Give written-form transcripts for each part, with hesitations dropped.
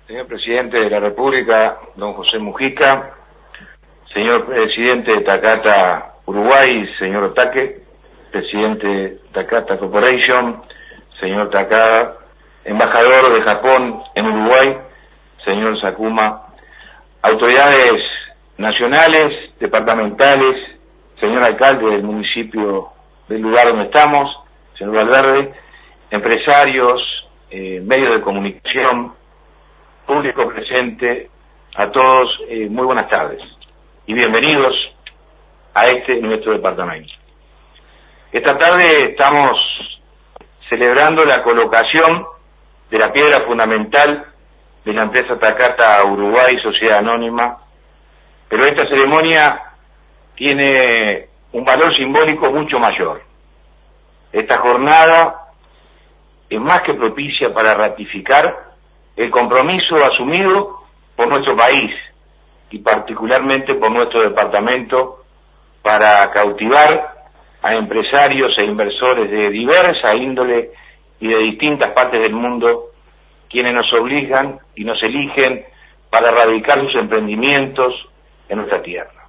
Señor Presidente de la República, don José Mujica, señor Presidente de Takata Uruguay, señor Otaque, Presidente de Takata Corporation, señor Takada, embajador de Japón en Uruguay, señor Sakuma, autoridades nacionales, departamentales, señor alcalde del municipio del lugar donde estamos, señor Valverde, empresarios, medios de comunicación, público presente, a todos, muy buenas tardes y bienvenidos a nuestro departamento. Esta tarde estamos celebrando la colocación de la piedra fundamental de la empresa Takata Uruguay, Sociedad Anónima, pero esta ceremonia tiene un valor simbólico mucho mayor. Esta jornada es más que propicia para ratificar el compromiso asumido por nuestro país y particularmente por nuestro departamento para cautivar a empresarios e inversores de diversa índole y de distintas partes del mundo, quienes nos obligan y nos eligen para radicar sus emprendimientos en nuestra tierra.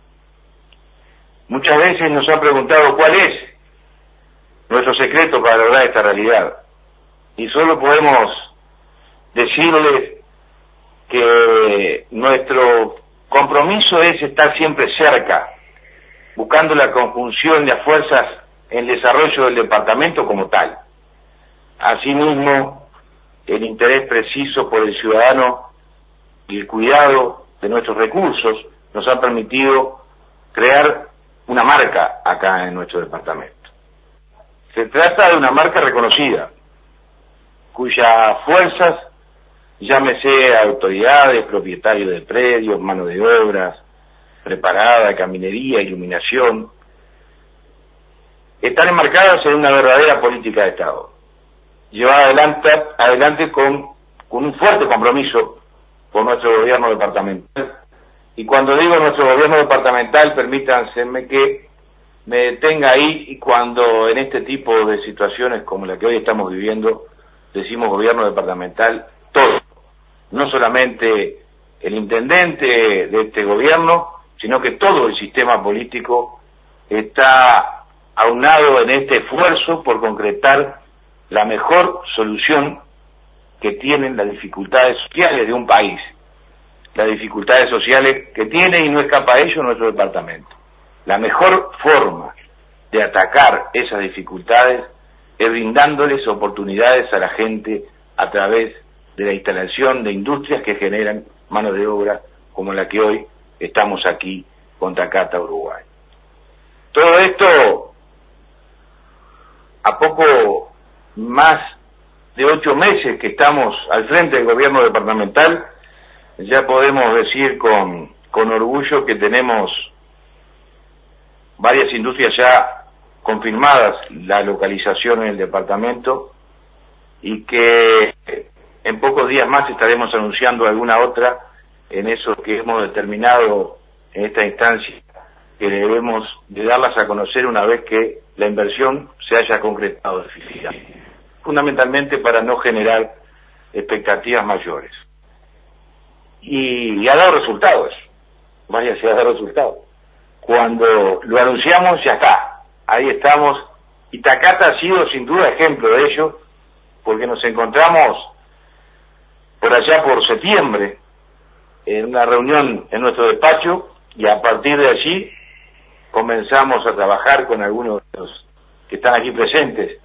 Muchas veces nos han preguntado cuál es nuestro secreto para lograr esta realidad, y solo podemos decirles que nuestro compromiso es estar siempre cerca, buscando la conjunción de fuerzas en el desarrollo del departamento como tal. Asimismo, el interés preciso por el ciudadano y el cuidado de nuestros recursos nos han permitido crear una marca acá en nuestro departamento. Se trata de una marca reconocida, cuyas fuerzas, llámese autoridades, propietarios de predios, mano de obras, preparada, caminería, iluminación, están enmarcadas en una verdadera política de Estado, llevada adelante con un fuerte compromiso por nuestro gobierno departamental. Y cuando digo nuestro gobierno departamental, permítanseme que me detenga ahí, y cuando en este tipo de situaciones como la que hoy estamos viviendo, decimos gobierno departamental, todo, no solamente el intendente de este gobierno, sino que todo el sistema político está aunado en este esfuerzo por concretar la mejor solución que tienen las dificultades sociales de un país, las dificultades sociales que tiene, y no escapa a ello, nuestro departamento. La mejor forma de atacar esas dificultades es brindándoles oportunidades a la gente a través de la instalación de industrias que generan mano de obra como la que hoy estamos aquí con Takata Uruguay. Todo esto, a poco más de 8 meses que estamos al frente del gobierno departamental, ya podemos decir con orgullo que tenemos varias industrias ya confirmadas la localización en el departamento, y que en pocos días más estaremos anunciando alguna otra en eso que hemos determinado en esta instancia, que debemos de darlas a conocer una vez que la inversión se haya concretado definitivamente, fundamentalmente para no generar expectativas mayores. Y ha dado resultados, vaya, se ha dado resultados. Cuando lo anunciamos, ya está, ahí estamos, y Takata ha sido sin duda ejemplo de ello, porque nos encontramos por allá por septiembre en una reunión en nuestro despacho, y a partir de allí comenzamos a trabajar con algunos de los que están aquí presentes,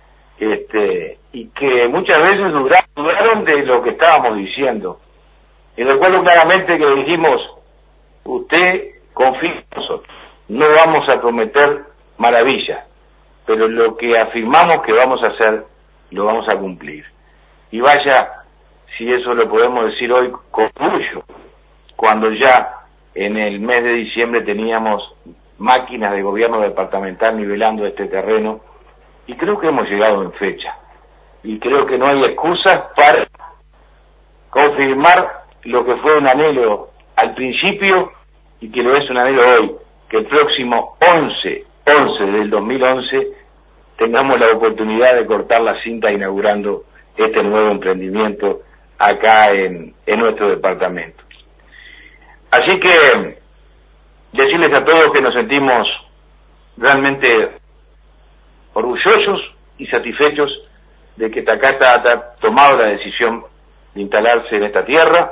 y que muchas veces dudaron de lo que estábamos diciendo. Y recuerdo claramente que dijimos: usted confía en nosotros, no vamos a prometer maravillas, pero lo que afirmamos que vamos a hacer, lo vamos a cumplir. Y vaya, si eso lo podemos decir hoy con orgullo, cuando ya en el mes de diciembre teníamos máquinas de gobierno departamental nivelando este terreno, y creo que hemos llegado en fecha, y creo que no hay excusas para confirmar lo que fue un anhelo al principio y que lo es un anhelo hoy, que el próximo 11 del 2011 tengamos la oportunidad de cortar la cinta inaugurando este nuevo emprendimiento acá en nuestro departamento. Así que decirles a todos que nos sentimos realmente orgullosos y satisfechos de que Takata ha tomado la decisión de instalarse en esta tierra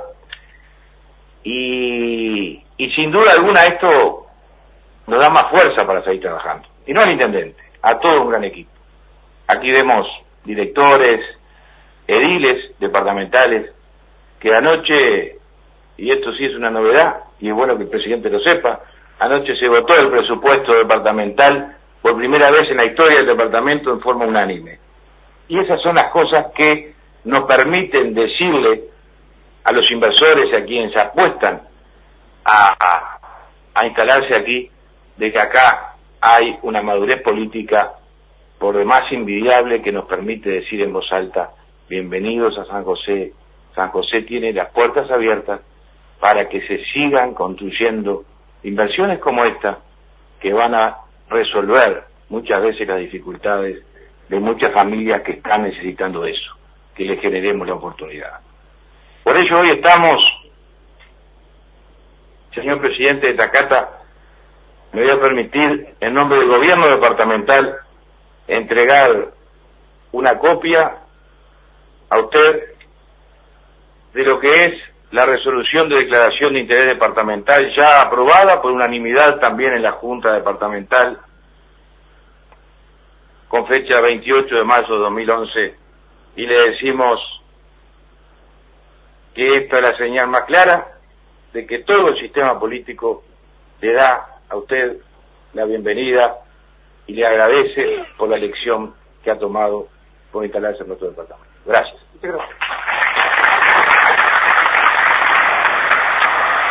y sin duda alguna esto nos da más fuerza para seguir trabajando, y no al intendente, a todo un gran equipo. Aquí vemos directores, ediles departamentales, que anoche, y esto sí es una novedad, y es bueno que el presidente lo sepa, anoche se votó el presupuesto departamental por primera vez en la historia del departamento en forma unánime. Y esas son las cosas que nos permiten decirle a los inversores, a quienes apuestan a instalarse aquí, de que acá hay una madurez política por demás envidiable que nos permite decir en voz alta: bienvenidos a San José. San José tiene las puertas abiertas para que se sigan construyendo inversiones como esta, que van a resolver muchas veces las dificultades de muchas familias que están necesitando eso, que les generemos la oportunidad. Por ello hoy estamos, señor presidente de Takata, me voy a permitir, en nombre del gobierno departamental, entregar una copia a usted de lo que es la resolución de declaración de interés departamental, ya aprobada por unanimidad también en la Junta Departamental, con fecha 28 de marzo de 2011, y le decimos que esta es la señal más clara de que todo el sistema político le da a usted la bienvenida y le agradece por la elección que ha tomado por instalarse en nuestro departamento. Gracias. Muchas gracias.